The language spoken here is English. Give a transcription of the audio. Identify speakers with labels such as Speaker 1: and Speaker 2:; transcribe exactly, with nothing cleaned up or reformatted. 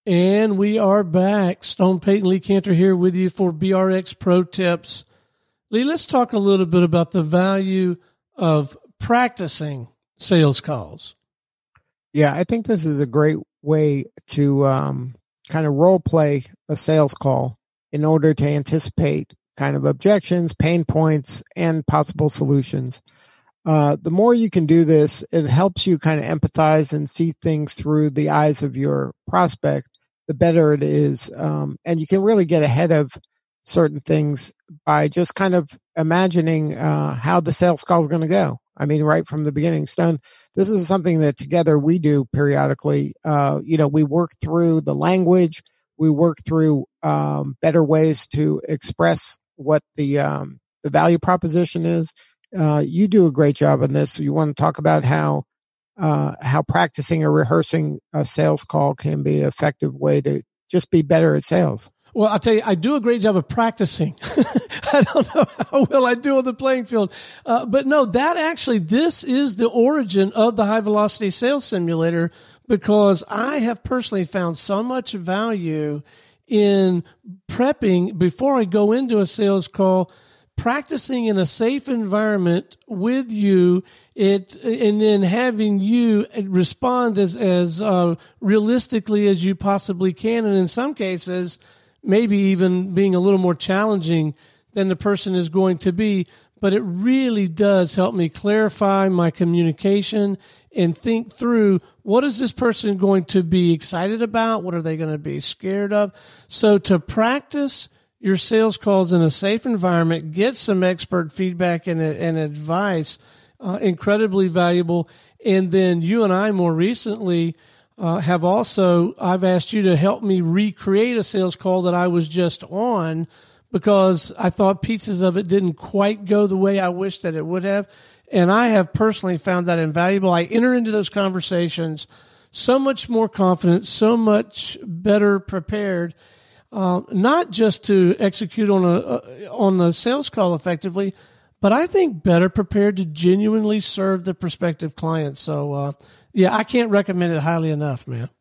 Speaker 1: And we are back. Stone Payton, Lee Cantor here with you for B R X Pro Tips. Lee, let's talk a little bit about the value of practicing sales calls.
Speaker 2: Yeah, I think this is a great way to um, kind of role play a sales call in order to anticipate kind of objections, pain points, and possible solutions. Uh, the more you can do this, it helps you kind of empathize and see things through the eyes of your prospect, the better it is. Um, and you can really get ahead of certain things by just kind of imagining uh, how the sales call is going to go. I mean, right from the beginning. Stone, this is something that together we do periodically. Uh, you know, we work through the language. We work through um, better ways to express what the um, the value proposition is. Uh, you do a great job on this. You want to talk about how uh, how practicing or rehearsing a sales call can be an effective way to just be better at sales.
Speaker 1: Well, I'll tell you, I do a great job of practicing. I don't know how well I do on the playing field. Uh, but no, that actually, this is the origin of the High Velocity Sales Simulator, because I have personally found so much value in prepping before I go into a sales call, practicing in a safe environment with you, it, and then having you respond as, as, uh, realistically as you possibly can. And in some cases, maybe even being a little more challenging than the person is going to be. But it really does help me clarify my communication and think through, what is this person going to be excited about? What are they going to be scared of? So to practice your sales calls in a safe environment, get some expert feedback and, and advice, uh, incredibly valuable. And then you and I more recently uh, have also, I've asked you to help me recreate a sales call that I was just on, because I thought pieces of it didn't quite go the way I wish that it would have. And I have personally found that invaluable. I enter into those conversations so much more confident, so much better prepared, uh, not just to execute on a, uh, on the sales call effectively, but I think better prepared to genuinely serve the prospective client. So, uh, yeah, I can't recommend it highly enough, man.